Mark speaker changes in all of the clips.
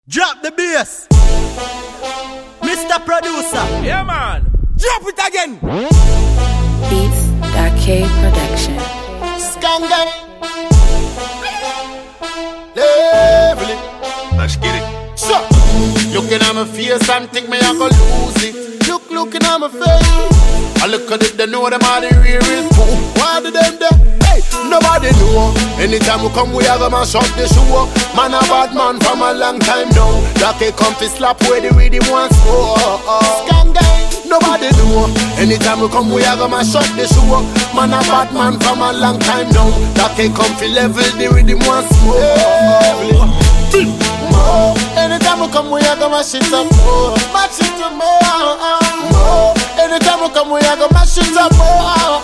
Speaker 1: Drop the bass, Mr. Producer.
Speaker 2: Yeah, man.
Speaker 1: Drop it again.
Speaker 3: Beats.K Production.
Speaker 1: Skanga. Level it.
Speaker 2: Let's get it.
Speaker 1: So, looking at my face and think me I go lose it. Looking at my face. I look at it, they know them all the real fool. Why do them there? Hey, nobody know. Anytime we come, we have a man shot the show. Man a bad man from a long time now. That they come to slap where the rhythm wants to go. Nobody know. Anytime we come, we have a man shot the show. Man a bad man from a long time now. That they come to level the rhythm wants to go. Anytime we come, we have a mash it up. Mash it up more. Anytime we come, we have a mash it up more.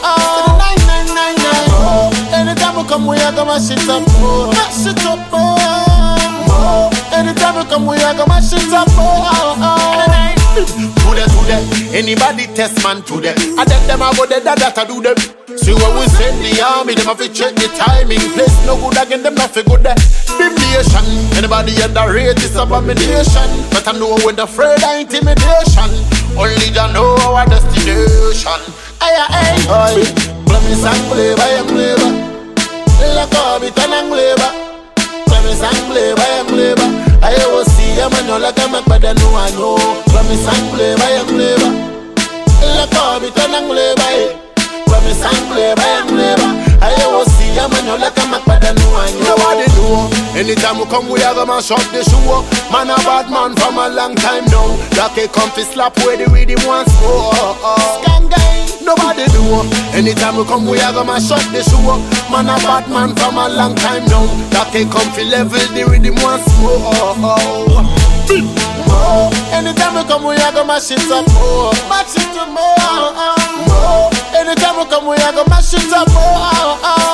Speaker 1: 9999. Anytime we come, we have a mash it up more. Mash it up more. Anytime we come, we have a mash it up more. Today, anybody test man today. I let them about the data do them. See what we send the army, them have to check the timing. Place no good again, them not for good there. Deviation, anybody underrate is abomination. But I know when the afraid of intimidation. Only you know our destination. Ay, promise and flavor, and flavor. Look up it and flavor. Promise and flavor. I will see a man like a man, but I know. Promise and flavor. Look up it and flavor. Promise and flavor. I will see a man like a man, but I know. Nobody know. Anytime we come, we have a man shot the show. Man a bad man from a long time now. That they come to slap where the rhythm wants to go. Nobody know. Anytime we come, we have a man shot the show. Man a bad man from a long time now. That they come to level the rhythm wants to go. Anytime we come, we have a mash it up more. Mash it up more. Anytime we come, we have a mash it up more.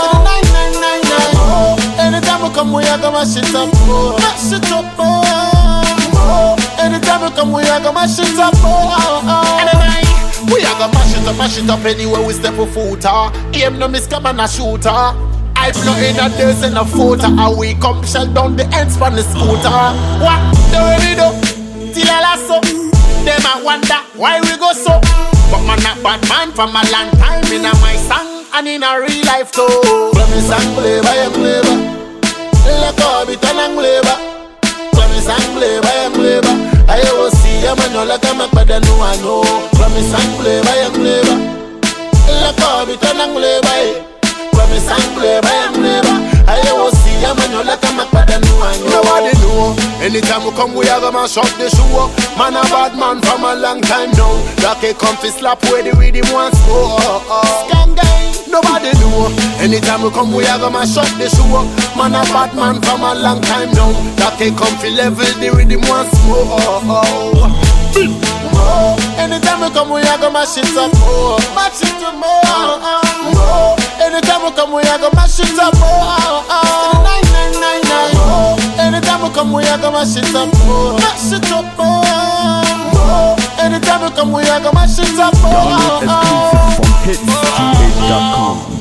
Speaker 1: 9999. Anytime we come, we have a mash it up more. Mash it up more. Anytime we come, we have a mash it up more. We are gonna mash it up anywhere we step a footer. Aim no miss, come and a shooter. I flow in a days in a footer. And we come shell down the ends from the scooter. What do we do? Till I lasso. Them I wonder why we go so. But man a bad man from a long time. In a my song and in a real life too. Promise and flavor. Look up it and flavor. Promise and flavor. I will see a man like a man, but I know. Promise and flavor. Look up it and flavor. Promise and flavor. I will see a man like a man, but I know. Nobody know. Anytime we come, we have a man shot the show. Man a bad man from a long time now. That they come to slap where the rhythm wants to go. Nobody know. Anytime we come, we have a man shot the show. Man a bad man from a long time now. That they come to level the rhythm wants to go. Anytime we come, we have a mash it up more. Mash it up more. Anytime we come, we have a mash it up more. 9999. Anytime we come, we have a mash it up more. Mash it up more. Anytime we come, we have a mash it up more.
Speaker 4: Download exclusive from hitsgh.com.